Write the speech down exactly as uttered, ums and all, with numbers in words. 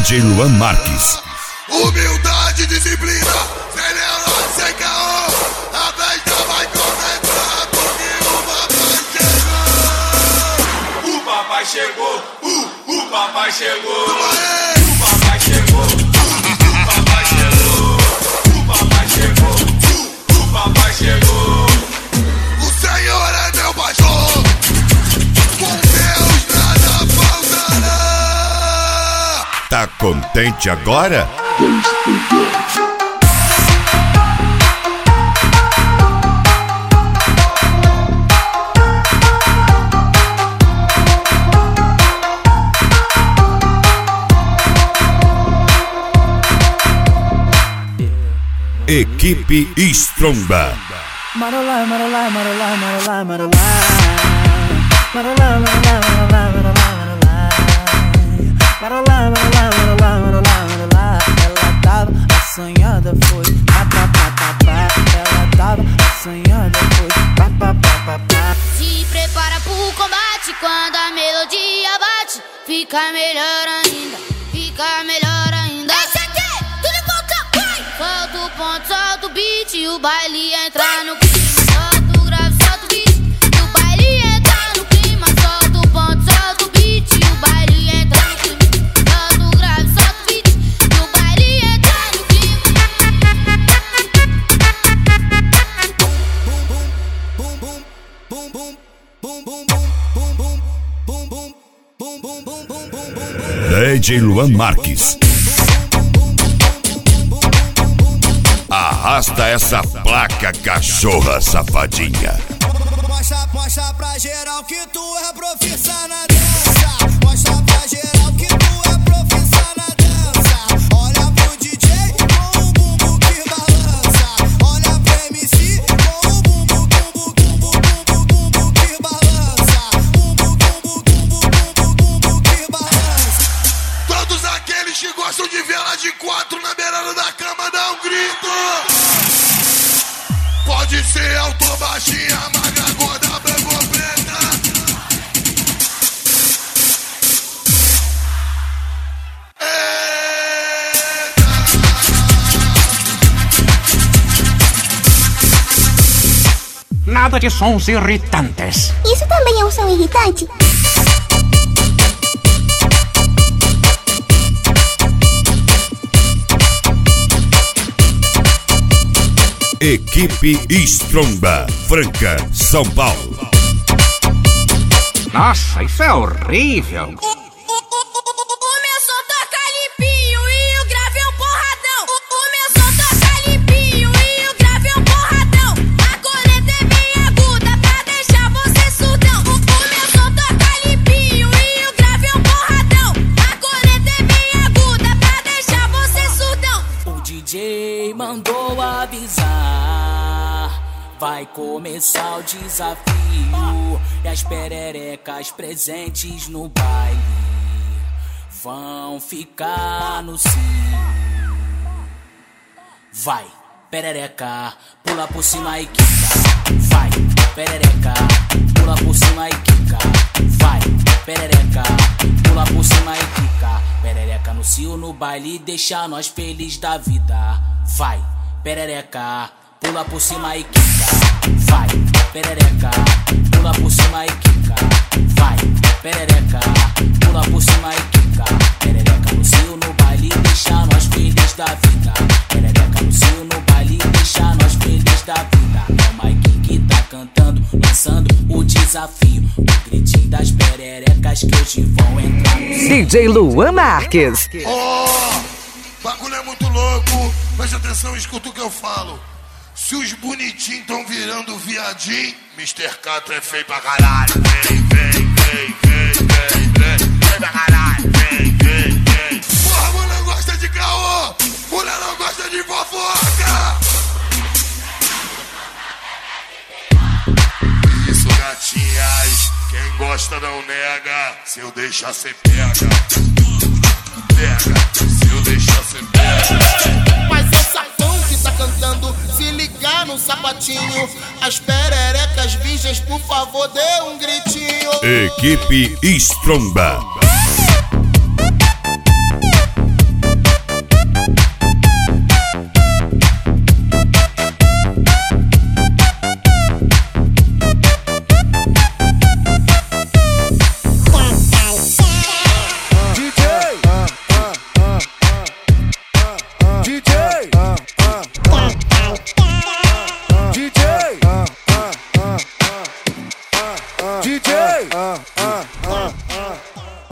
D J Luan Marques. Humildade, disciplina, sem neurose, sem caô. A festa vai começar porque o papai chegou. O papai chegou, uh, o papai chegou. O papai chegou, uh, o papai chegou. O papai chegou, uh, o papai chegou. O Senhor é meu pastor, com Deus nada faltará. Tá contente agora? Equipe Stromba. Marolá, marolá, marolá, marolá, marolá. Marolá, marolá, marolá, marolá, marolá. Marolá, marolá, marolá, marolá, marolá. Ela tava assanhada, foi pá, pá, pá, pá, pá. Ela tava assanhada, foi pá, pá, pá, pá, pá. Se prepara pro combate, quando a melodia bate, fica melhor ainda, fica melhor ainda. Solta o ponto, solta o beat e o baile entra no clima. Solta o grave, solta o beat e o baile entra no clima. Solta o ponto, solta o beat e o baile entra no clima. Solta o grave, solta o beat e o baile entra no clima. D J Luan Marques. Arrasta essa placa, cachorra safadinha. Mostra, mostra pra geral que tu é profissa na dança. Mostra pra geral que tu é profissa na dança. Olha pro D J com o bumbo que balança. Olha pro M C com o bumbo, bumbo, bumbo, bumbo, bumbo que balança. Bumbo, bumbo, bumbo, bumbo, bumbo que balança. Todos aqueles que gostam de vela de quatro na beirada da cama, dá um grito. Pode ser alto, baixinha, magra, gorda, branca ou preta. Eita! Nada de sons irritantes. Isso também é um som irritante? Equipe Stromba, Franca, São Paulo. Nossa, isso é horrível. O, o, o, o, o meu som toca limpinho e o grave é um porradão. O, o meu som toca limpinho e o grave é um porradão. A corneta é bem aguda pra deixar você surdão. O, o meu som toca limpinho e o grave é um porradão. A corneta é bem aguda pra deixar você surdão. O D J mandou avisar. Vai começar o desafio e as pererecas presentes no baile vão ficar no cio. Vai, perereca, pula por cima e quica. Vai, perereca, pula por cima e quica. Vai, perereca, pula por cima e quica. Perereca no cio, no baile, deixa nós felizes da vida. Vai, perereca, pula por cima e quica. Vai, perereca, pula por cima e quica. Vai, perereca, pula por cima e quica. Perereca no cio, no baile, deixa nós felizes da vida. Perereca no cio, no baile, deixa nós felizes da vida. É o Mike que tá cantando, lançando o desafio. O gritinho das pererecas que hoje vão entrar no cio. D J Luan Marques. Oh, bagulho é muito louco. Preste atenção e escuta o que eu falo. Se os bonitinhos tão virando viadinho, mister Cato é feio pra caralho. Vem, vem, vem, vem, vem, vem, vem pra caralho. Vem, vem, vem. Porra, mulher gosta de caô, mulher não gosta de fofoca. Isso, gatinhas, quem gosta não nega. Se eu deixar cê pega. Pega, se eu deixar cê pega. Mas essa fã que tá cantando, se ligar no sapatinho. As pererecas virgens, por favor, dê um gritinho. Equipe Stromba.